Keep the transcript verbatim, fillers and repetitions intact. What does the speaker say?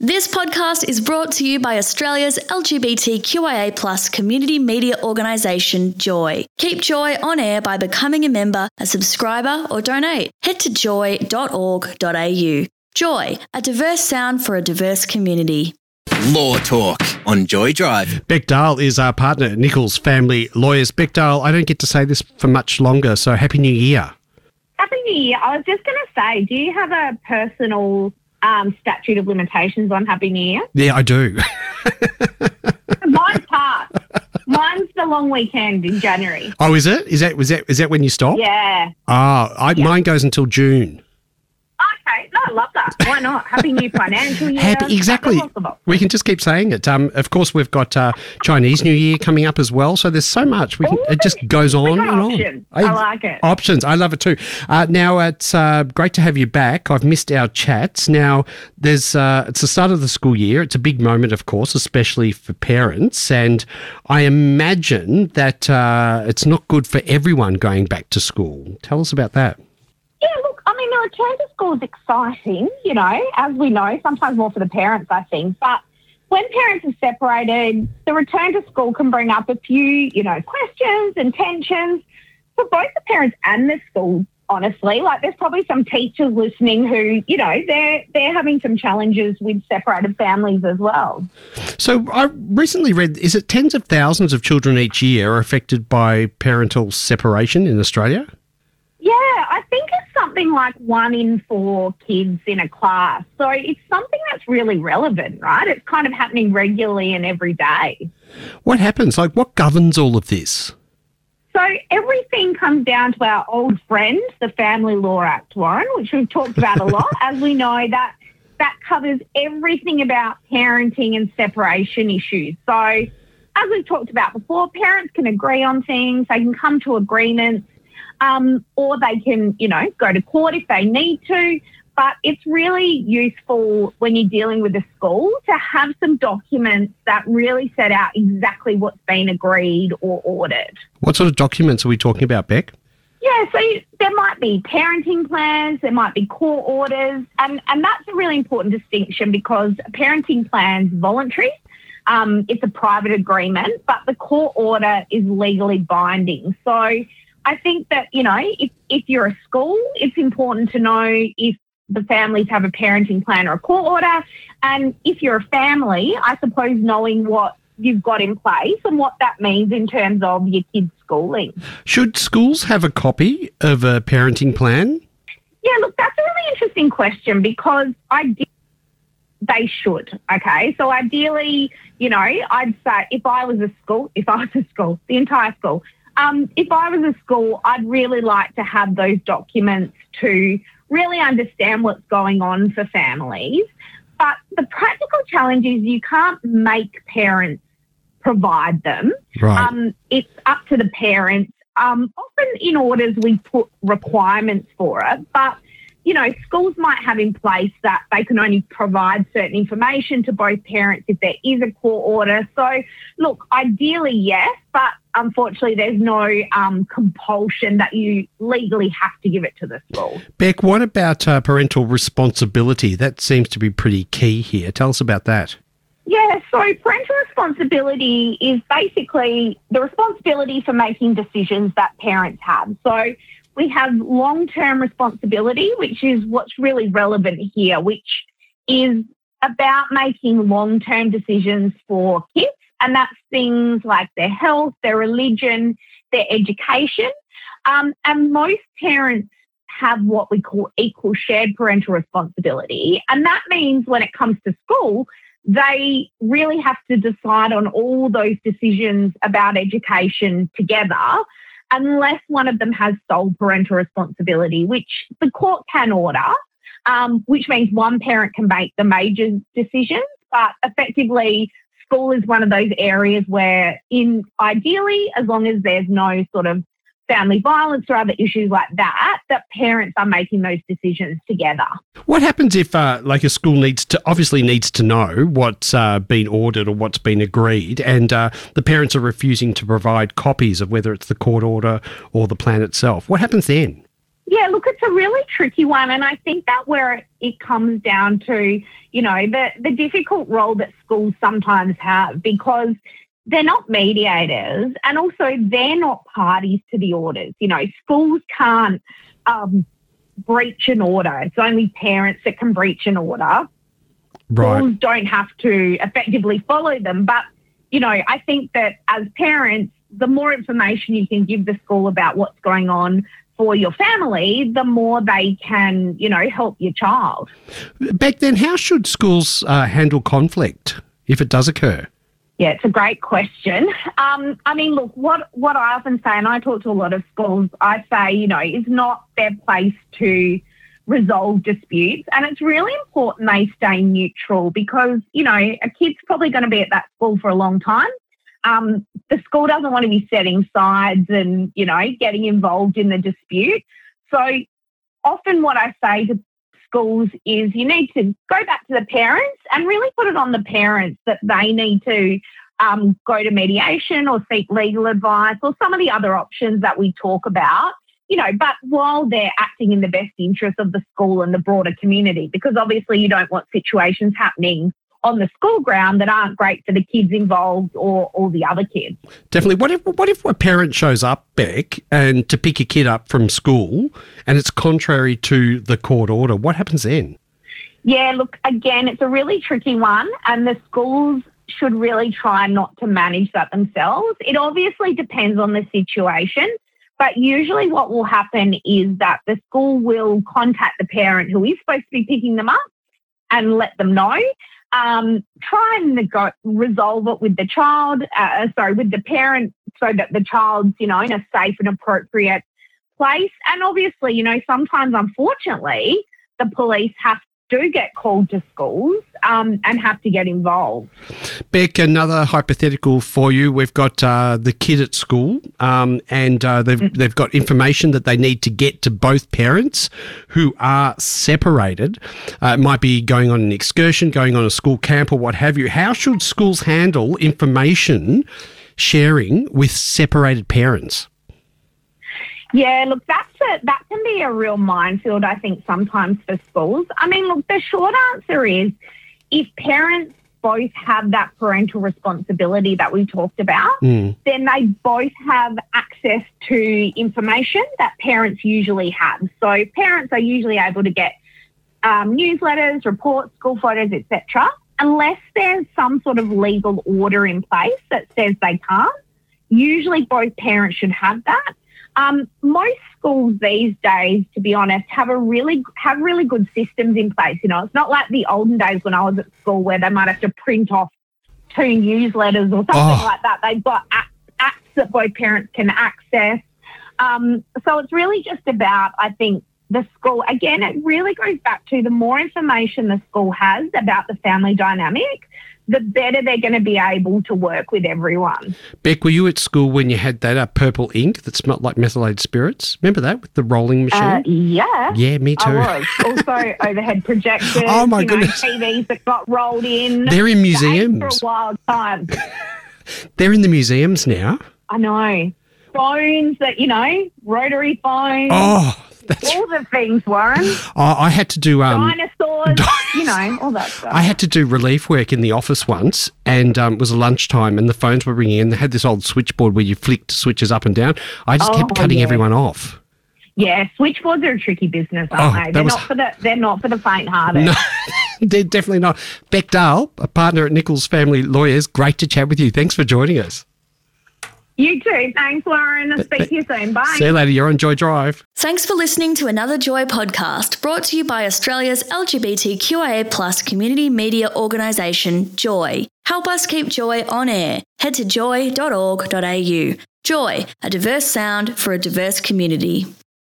This podcast is brought to you by Australia's L G B T Q I A plus community media organisation, Joy. Keep Joy on air by becoming a member, a subscriber or donate. Head to joy dot org dot a u. Joy, a diverse sound for a diverse community. Law Talk on Joy Drive. Beck Dahl is our partner at Nichols Family Lawyers. Beck Dahl, I don't get to say this for much longer, so Happy New Year. Happy New Year. I was just going to say, do you have a personal um, statute of limitations on Happy New Year? Yeah, I do. Mine's passed. Mine's the long weekend in January. Oh, is it? Is that was that is that when you stop? Yeah. Ah, I, Yeah. mine goes until June. Okay. No, I love that. Why not? Happy New Financial Year. Happy, exactly. That's possible. We can just keep saying it. Um, of course, we've got uh, Chinese New Year coming up as well, so there's so much. We can, Ooh, it just goes on we got and on. options. I like it. Options. I love it too. Uh, now, it's uh, great to have you back. I've missed our chats. Now, there's uh, it's the start of the school year. It's a big moment, of course, especially for parents. And I imagine that uh, it's not good for everyone going back to school. Tell us about that. Yeah, look, I mean, the return to school is exciting, you know, as we know, sometimes more for the parents, I think. But when parents are separated, the return to school can bring up a few, you know, questions and tensions for both the parents and the school, honestly. Like, there's probably some teachers listening who, you know, they're, they're having some challenges with separated families as well. So I recently read, is it tens of thousands of children each year are affected by parental separation in Australia? Yeah, I think it's something like one in four kids in a class. So it's something that's really relevant, right? It's kind of happening regularly and every day. What happens? Like, what governs all of this? So everything comes down to our old friend, the Family Law Act, Warren, which we've talked about a lot. As we know, that that covers everything about parenting and separation issues. So as we've talked about before, parents can agree on things, they can come to agreements, Um, or they can, you know, go to court if they need to. But it's really useful when you're dealing with a school to have some documents that really set out exactly what's been agreed or ordered. What sort of documents are we talking about, Beck? Yeah, so there might be parenting plans, there might be court orders, and, and that's a really important distinction because a parenting plan's voluntary. Um, it's a private agreement, but the court order is legally binding. So I think that, you know, if, if you're a school, it's important to know if the families have a parenting plan or a court order. And if you're a family, I suppose knowing what you've got in place and what that means in terms of your kids' schooling. Should schools have a copy of a parenting plan? Yeah, look, that's a really interesting question because ideally they should, okay? So ideally, you know, I'd say if I was a school, if I was a school, the entire school, Um, if I was a school, I'd really like to have those documents to really understand what's going on for families. But the practical challenge is you can't make parents provide them. Right. Um, it's up to the parents. Um, often in orders we put requirements for it, but you know, schools might have in place that they can only provide certain information to both parents if there is a court order. So, look, ideally, yes, but unfortunately there's no um, compulsion that you legally have to give it to the school. Beck, what about uh, parental responsibility? That seems to be pretty key here. Tell us about that. Yeah, so parental responsibility is basically the responsibility for making decisions that parents have. So we have long-term responsibility, which is what's really relevant here, which is about making long-term decisions for kids. And that's things like their health, their religion, their education. Um, and most parents have what we call equal shared parental responsibility. And that means when it comes to school, they really have to decide on all those decisions about education together, unless one of them has sole parental responsibility, which the court can order, um, which means one parent can make the major decisions. But effectively, school is one of those areas where, in ideally, as long as there's no sort of family violence or other issues like that, that parents are making those decisions together. What happens if, uh, like, a school needs to obviously needs to know what's uh, been ordered or what's been agreed, and uh, the parents are refusing to provide copies of whether it's the court order or the plan itself? What happens then? Yeah, look, it's a really tricky one. And I think that where it comes down to, you know, the, the difficult role that schools sometimes have, because they're not mediators and also they're not parties to the orders. You know, schools can't um, breach an order. It's only parents that can breach an order. Right. Schools don't have to effectively follow them. But, you know, I think that as parents, the more information you can give the school about what's going on for your family, the more they can, you know, help your child. Back then, how should schools uh, handle conflict if it does occur? Yeah, it's a great question. Um, I mean, look, what, what I often say, and I talk to a lot of schools, I say, you know, it's not their place to resolve disputes. And it's really important they stay neutral because, you know, a kid's probably going to be at that school for a long time. Um, the school doesn't want to be setting sides and, you know, getting involved in the dispute. So often what I say to schools is you need to go back to the parents and really put it on the parents that they need to um, go to mediation or seek legal advice or some of the other options that we talk about, you know, but while they're acting in the best interest of the school and the broader community, because obviously you don't want situations happening on the school ground that aren't great for the kids involved or all the other kids. Definitely. What if what if a parent shows up, Beck, and to pick a kid up from school and it's contrary to the court order? What happens then? Yeah, look, again, it's a really tricky one and the schools should really try not to manage that themselves. It obviously depends on the situation, but usually what will happen is that the school will contact the parent who is supposed to be picking them up and let them know. Um, try and nego- resolve it with the child, uh, sorry, with the parent so that the child's, you know, in a safe and appropriate place. And obviously, you know, sometimes, unfortunately, the police have do get called to schools um, and have to get involved. Beck, another hypothetical for you. We've got uh, the kid at school um, and uh, they've, mm. they've got information that they need to get to both parents who are separated. Uh, it might be going on an excursion, going on a school camp or what have you. How should schools handle information sharing with separated parents? Yeah, look, that's a, that can be a real minefield, I think, sometimes for schools. I mean, look, the short answer is if parents both have that parental responsibility that we talked about, mm. then they both have access to information that parents usually have. So parents are usually able to get um, newsletters, reports, school photos, et cetera, unless there's some sort of legal order in place that says they can't. Usually both parents should have that. Um, most schools these days, to be honest, have a really have really good systems in place. You know, it's not like the olden days when I was at school where they might have to print off two newsletters or something oh. like that. They've got apps that both parents can access. Um, so it's really just about, I think, the school. Again, it really goes back to the more information the school has about the family dynamic, the better they're going to be able to work with everyone. Beck, were you at school when you had that uh, purple ink that smelled like methylated spirits? Remember that with the rolling machine? Uh, yeah. Yeah, me too. I was. Also overhead projectors, oh my you goodness. know, T Vs that got rolled in. They're in museums. For a wild time. They're in the museums now. I know. Phones that, you know, rotary phones. Oh, that's all the things, Warren. Oh, I had to do um, dinosaurs, you know, all that stuff. I had to do relief work in the office once, and um, it was a lunchtime, and the phones were ringing, and they had this old switchboard where you flicked switches up and down. I just oh, kept cutting yeah. everyone off. Yeah, switchboards are a tricky business, aren't oh, they? They're was... not for the they're not for the faint-hearted. No, they're definitely not. Beck Dahl, a partner at Nichols Family Lawyers, great to chat with you. Thanks for joining us. You too. Thanks, Lauren. I'll speak to you soon. Bye. See you later. You're on Joy Drive. Thanks for listening to another Joy podcast brought to you by Australia's L G B T Q I A plus community media organisation, Joy. Help us keep Joy on air. Head to joy dot org dot a u. Joy, a diverse sound for a diverse community.